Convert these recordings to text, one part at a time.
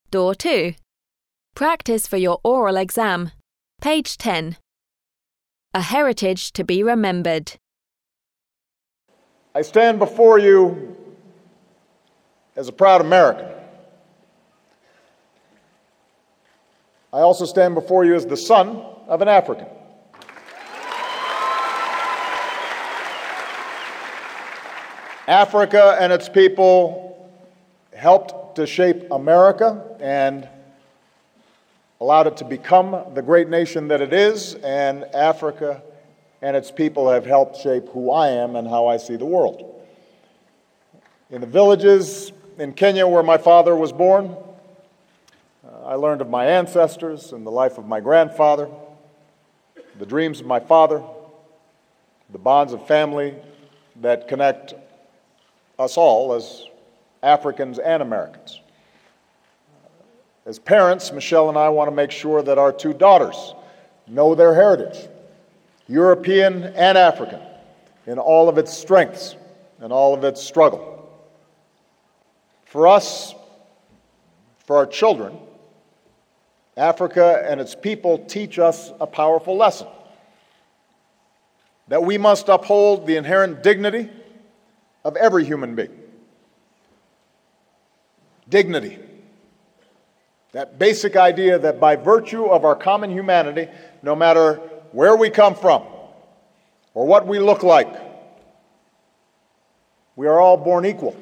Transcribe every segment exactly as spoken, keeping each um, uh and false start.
Door two. Practice for your oral exam. Page ten. A heritage to be remembered. I stand before you as a proud American. I also stand before you as the son of an African. Africa and its people helped to shape America and allowed it to become the great nation that it is, and Africa and its people have helped shape who I am and how I see the world. In the villages in Kenya where my father was born, uh, I learned of my ancestors and the life of my grandfather, the dreams of my father, the bonds of family that connect us all as Africans and Americans. As parents, Michelle and I want to make sure that our two daughters know their heritage, European and African, in all of its strengths and all of its struggle. For us, for our children, Africa and its people teach us a powerful lesson: that we must uphold the inherent dignity of every human being. Dignity. That basic idea that by virtue of our common humanity, no matter where we come from or what we look like, we are all born equal.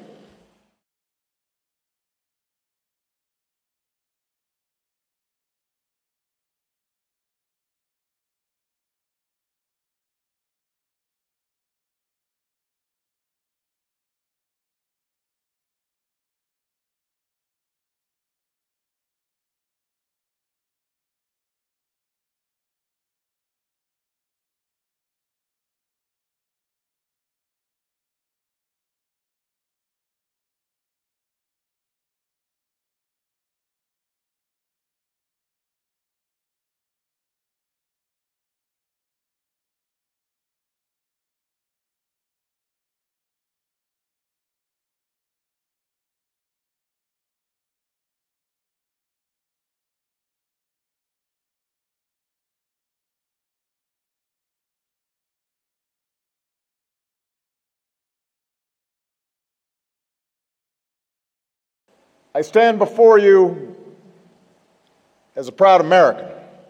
I stand before you as a proud American.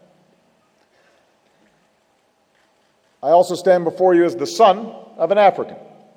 I also stand before you as the son of an African.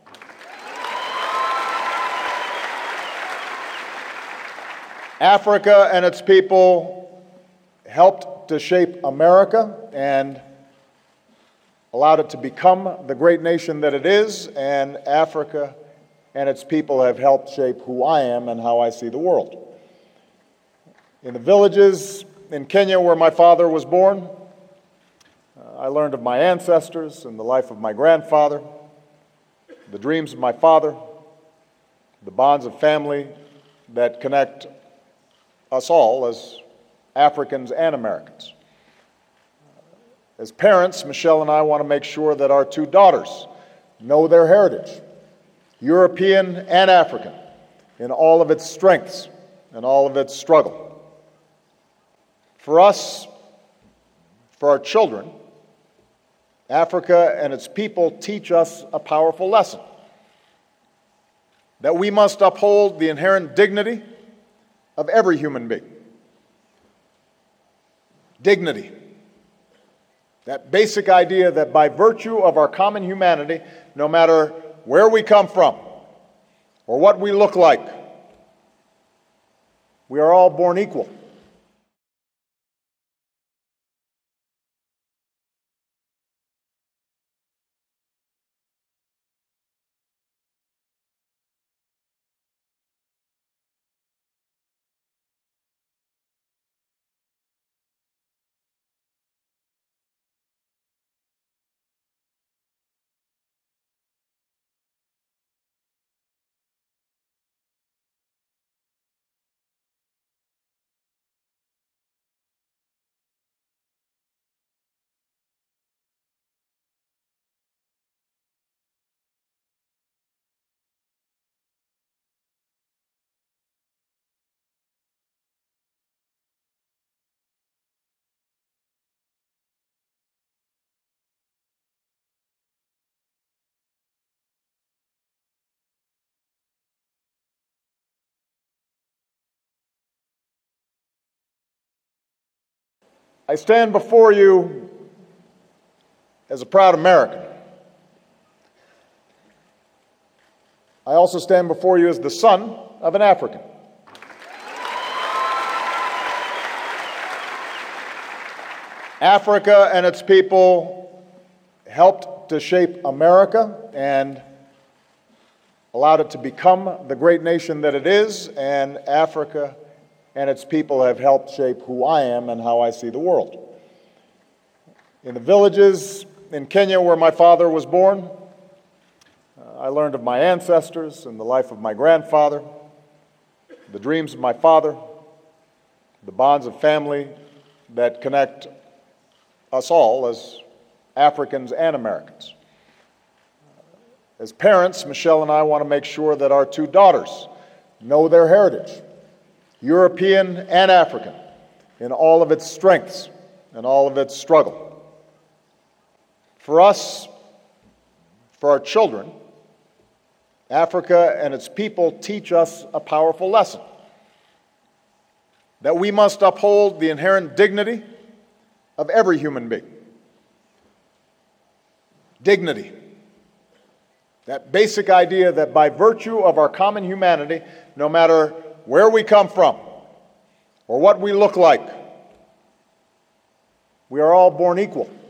Africa and its people helped to shape America and allowed it to become the great nation that it is, and Africa and its people have helped shape who I am and how I see the world. In the villages in Kenya where my father was born, uh, I learned of my ancestors and the life of my grandfather, the dreams of my father, the bonds of family that connect us all as Africans and Americans. As parents, Michelle and I want to make sure that our two daughters know their heritage, European and African, in all of its strengths and all of its struggle. For us, for our children, Africa and its people teach us a powerful lesson: that we must uphold the inherent dignity of every human being. Dignity. That basic idea that by virtue of our common humanity, no matter where we come from or what we look like, we are all born equal. I stand before you as a proud American. I also stand before you as the son of an African. Africa and its people helped to shape America and allowed it to become the great nation that it is, and Africa and its people have helped shape who I am and how I see the world. In the villages in Kenya where my father was born, uh, I learned of my ancestors and the life of my grandfather, the dreams of my father, the bonds of family that connect us all as Africans and Americans. As parents, Michelle and I want to make sure that our two daughters know their heritage, European and African, in all of its strengths and all of its struggle. For us, for our children, Africa and its people teach us a powerful lesson: that we must uphold the inherent dignity of every human being. Dignity. That basic idea that by virtue of our common humanity, no matter where we come from or what we look like, we are all born equal.